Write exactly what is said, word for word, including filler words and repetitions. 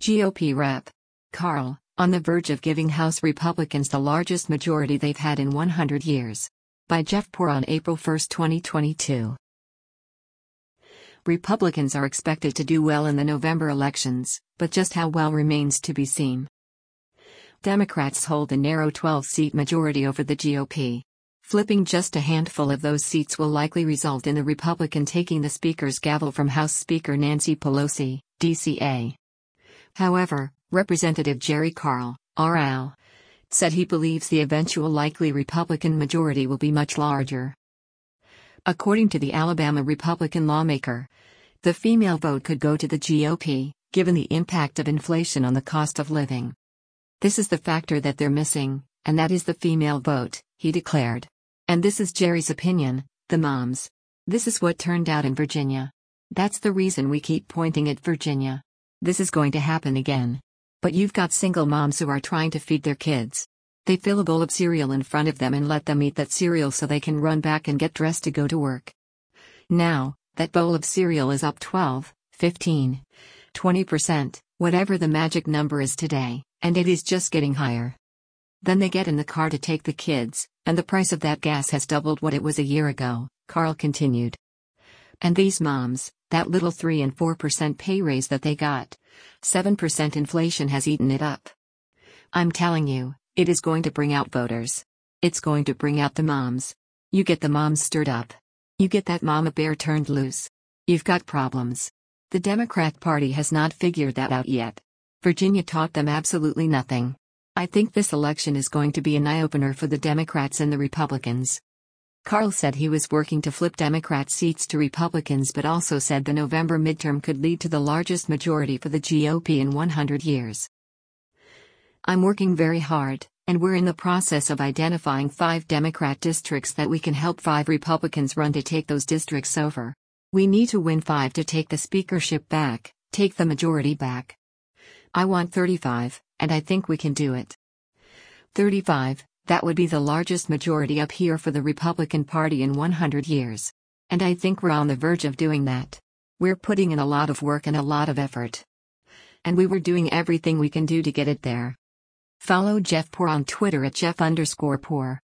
G O P Rep. Carl, on the verge of giving House Republicans the largest majority they've had in one hundred years. By Jeff Poor on April first, twenty twenty-two. Republicans are expected to do well in the November elections, but just how well remains to be seen. Democrats hold a narrow twelve-seat majority over the G O P. Flipping just a handful of those seats will likely result in the Republican taking the Speaker's gavel from House Speaker Nancy Pelosi, D C A. However, Representative Jerry Carl, R L, said he believes the eventual likely Republican majority will be much larger. According to the Alabama Republican lawmaker, the female vote could go to the G O P, given the impact of inflation on the cost of living. This is the factor that they're missing, and that is the female vote, he declared. And this is Jerry's opinion, the moms. This is what turned out in Virginia. That's the reason we keep pointing at Virginia. This is going to happen again. But you've got single moms who are trying to feed their kids. They fill a bowl of cereal in front of them and let them eat that cereal so they can run back and get dressed to go to work. Now, that bowl of cereal is up twelve, fifteen, twenty percent, whatever the magic number is today, and it is just getting higher. Then they get in the car to take the kids, and the price of that gas has doubled what it was a year ago, Carl continued. And these moms, that little three and four percent pay raise that they got, seven percent inflation has eaten it up. I'm telling you, it is going to bring out voters. It's going to bring out the moms. You get the moms stirred up. You get that mama bear turned loose. You've got problems. The Democrat Party has not figured that out yet. Virginia taught them absolutely nothing. I think this election is going to be an eye-opener for the Democrats and the Republicans. Carl said he was working to flip Democrat seats to Republicans, but also said the November midterm could lead to the largest majority for the G O P in one hundred years. I'm working very hard, and we're in the process of identifying five Democrat districts that we can help five Republicans run to take those districts over. We need to win five to take the speakership back, take the majority back. I want thirty-five, and I think we can do it. thirty-five, that would be the largest majority up here for the Republican Party in one hundred years. And I think we're on the verge of doing that. We're putting in a lot of work and a lot of effort. And we were doing everything we can do to get it there. Follow Jeff Poor on Twitter at Jeff underscore Poor.